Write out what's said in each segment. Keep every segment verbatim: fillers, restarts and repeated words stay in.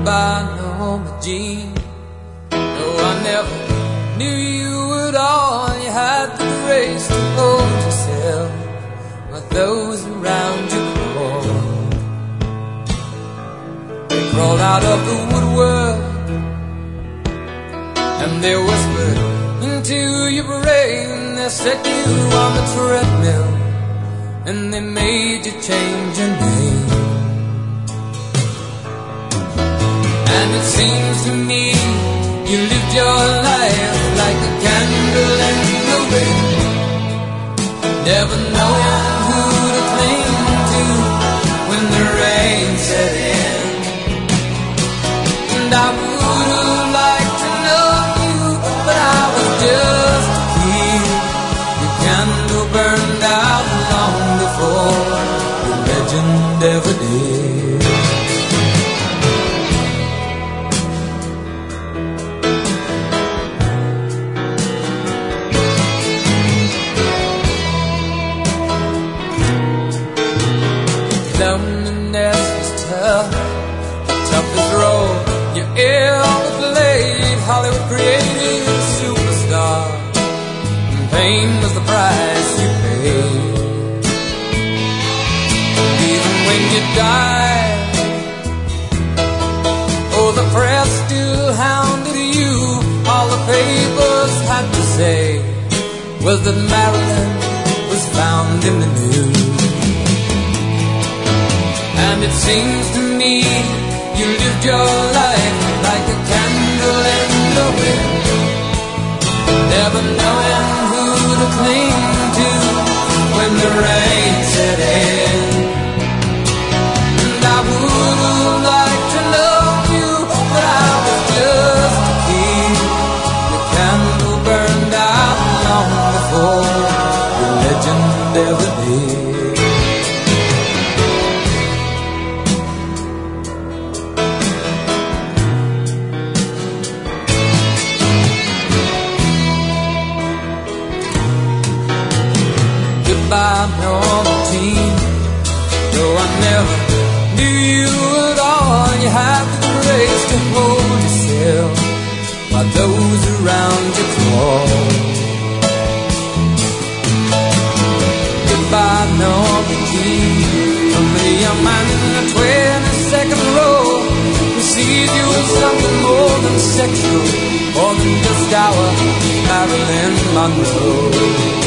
Goodbye, Norma Jean. No, I never knew you at all. You had the grace to hold yourself while those around you crawled. They crawled out of the woodwork and they whispered into your brain. They set you on the treadmill and they made you change your name. And it seems to me you lived your life like a candle in the wind, never knowing who to cling to when the rain set in. And I would have liked to know you, but I was just a kid. Your candle burned out long before the legend ever did. Loneliness was tough, the toughest role you ever played. Hollywood created a superstar, and pain was the price you paid. Even when you died, oh, the press still hounded you. All the papers had to say was that Marilyn was found in the news. And it seems to me you lived your life like a candle in the wind, never knowing who to cling to when the rain set in. And I would have liked to know you, but I was just a kid. The candle burned out long before the legend ever did. Goodbye, Norma Jean. Though I never knew you at all, you had the grace to hold yourself while those around you crawled. Goodbye, Norma Jean. From a young man in the twenty-second row who sees you as something more than sexual, more than just our Marilyn Monroe.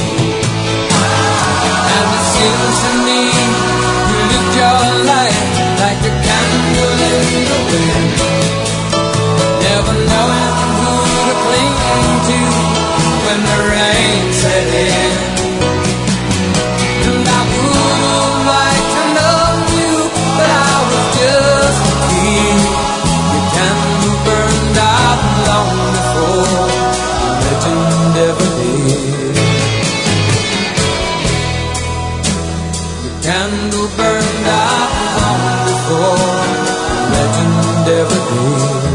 And it seems to me you lived your life like a candle in the wind, never knowing who to cling to when the rain set in. And I would have liked to know you, but I was just a kid. Your candle burned out long before the legend ever did. Candle burned out long before the legend ever did.